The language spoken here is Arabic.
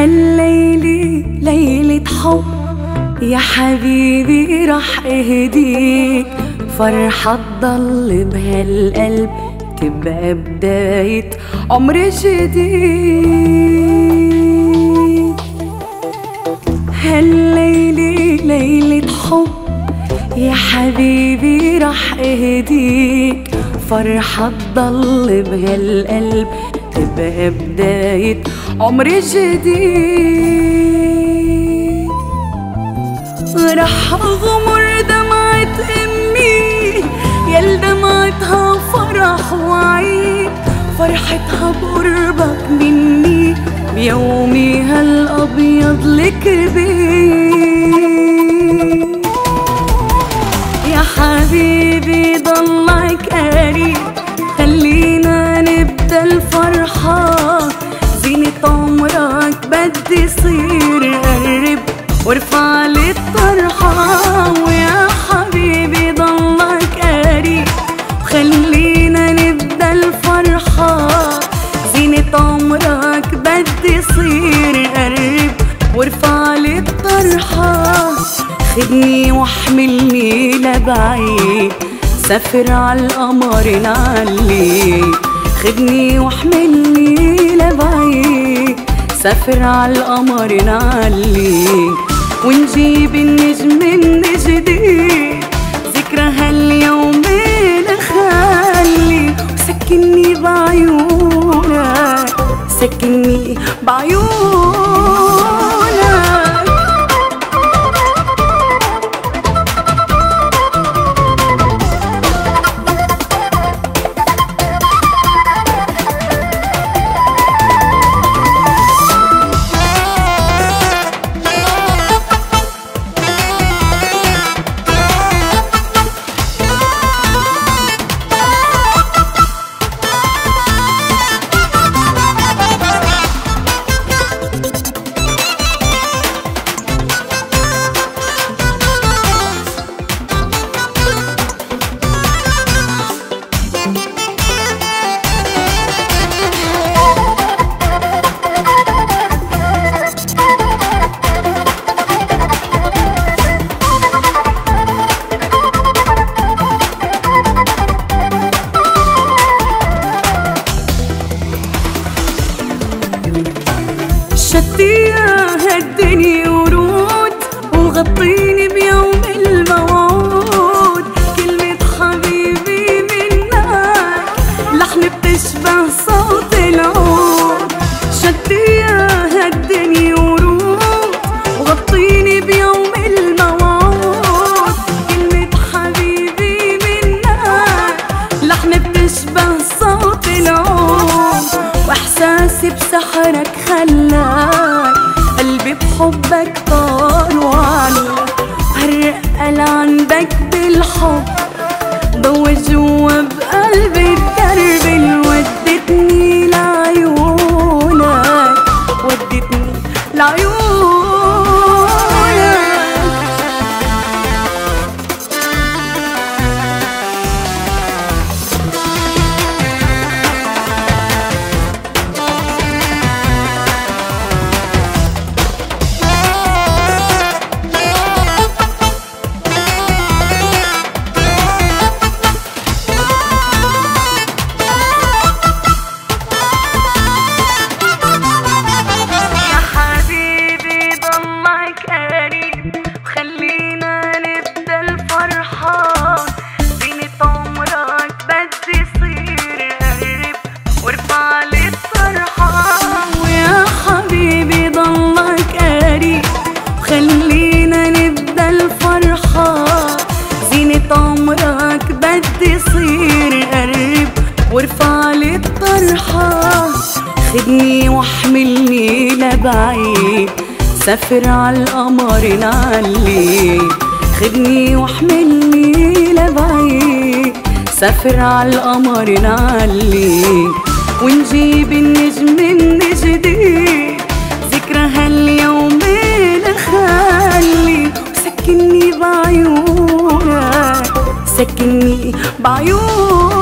هالليلة ليلة حب يا حبيبي رح اهديك، فرحة تضل بهالقلب تبقى بداية عمر جديد. هالليلة ليلة حب يا حبيبي رح اهديك، فرحة تضل بهالقلب تبقى بداية عمر جديد. رح اغمر دمعة امي يل دمعتها فرح وعيد، فرحتها بقربك مني بيومي هالابيض الكبير. يا حبيبي ضلك قريب، خلينا نبدا الفرحة، زينة عمرك بدي صير قرب وارفع لي الطرحة. ويا حبيبي ضلك قريب، خلينا نبدا الفرحة، زينة عمرك بدي صير قرب وارفع لي الطرحة. خدني واحملني لبعيد، سافر عالقمر نعلي. خدني واحملني لبعيد، سافر عالقمر نعلي. ونجيب النجم من جديد، ذكرى هاليومين خلي. وسكني بعيونك، سكني بعيونك. شتيها هالدنيا ورود، وغطيني بيوم الموعود. كلمة حبيبي منك لحن بتشبه صوت العود. شتيها هالدنيا ورود، وغطيني بيوم الموعود. كلمة حبيبي منك لحن بتشبه صوت العود. واحساسي بسحرك خلاك قلبي بحبك طار وعلى. هالرقة لعندك بالحب ضوى جوا بقلبي الدرب. ودتني لعيونك، ودتني لعيونك. خلينا نبدا الفرحة، زينة عمرك بدي صير قرب وارفع لي الطرحة. خدني واحملني لبعيد، سافر عالقمر نعلي. خدني واحملني لبعيد، سافر عالقمر نعلي. ونجيب النجم من جديد، ذكرى هاليومين خلي. وسكني بعيونك، سكني بعيونك.